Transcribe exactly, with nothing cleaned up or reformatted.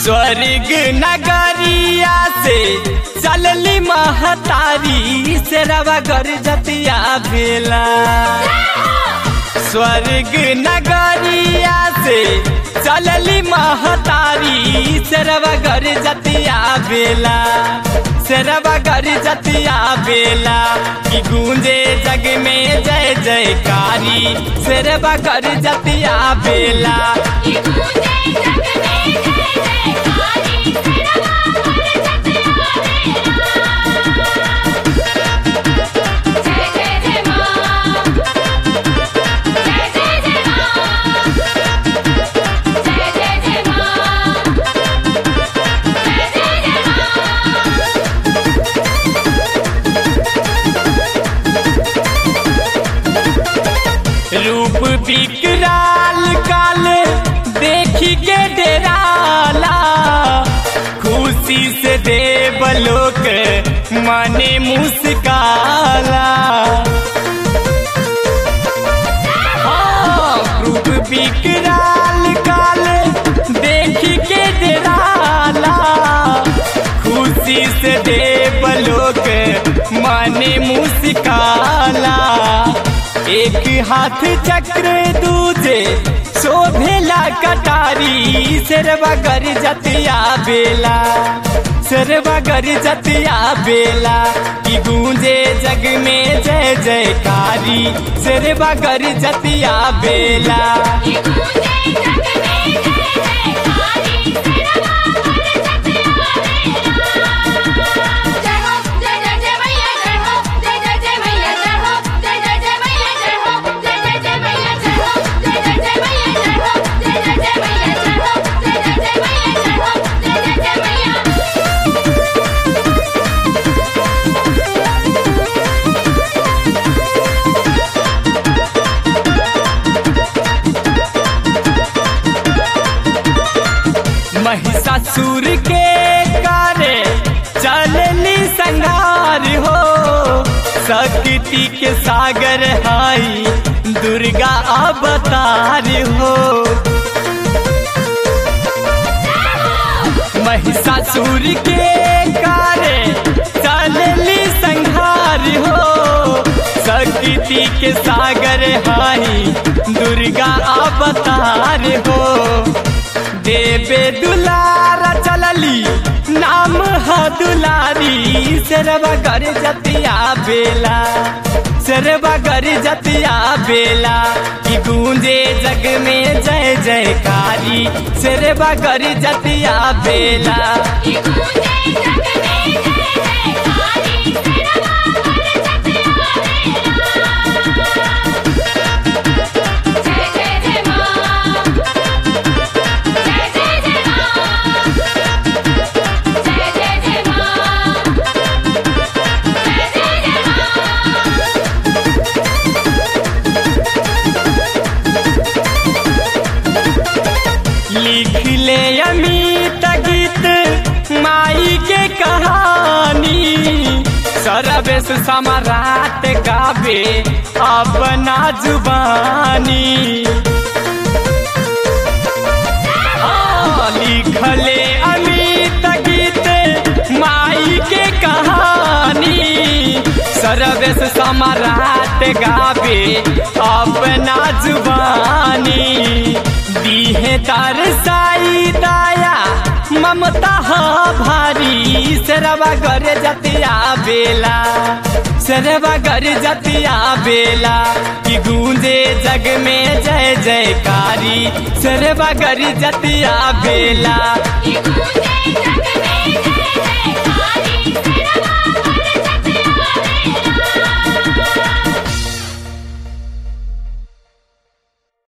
स्वर्ग नगरिया से चलली महतारी से रवा गर जतिया बेला। स्वर्ग नगरिया से चलली महतारी से रवा गर जतिया बेला। से रवा गर जतिया बेला कि गूंजे जग में जय जयकारी। से रवा गर जतिया बेला रूप विकराल काल देखी के डेराला। खुशी से देवलोक मने मुस्काला। हाँ, रूप विकराल काल देखी के डेराला। खुशी से देवलोक मने मुस्काला। एक हाथ चक्र दूजे शोभेला कटारी। सिरवा गर जतिया बेला। सिरवा गर जतिया बेला कि गूंजे जग में जय जयकारी। सिरवा गर जतिया बेला महिषासुर के कारे चलली संहार हो। शक्ति के सागर हाई दुर्गा अवतार हो। महिषासुर के कारे चलली संहार हो। शक्ति के सागर हाई दुर्गा अवतार हो। देवे दुलारा चलली नाम ह दुलारी। सिरवा गर जतिया बेला। सिरवा गर जतिया बेला कि गूंजे जग में जय जयकारी। सिरवा गर जतिया बेला लिख ले अमित गीत माई के कहानी। सरवेश सम्राट गावे अपना जुबानी। हाँ, लिख ले अमित गीत माई के कहानी। सरवेश सम्राट गावे अपना जुबानी। दीहे दरसाई दाया ममता भारी। सिरवा गर जतिया बेला। सिरवा गर जतिया बेला कि गूंजे जग में जय जयकारी। सिरवा गर जतिया बेला।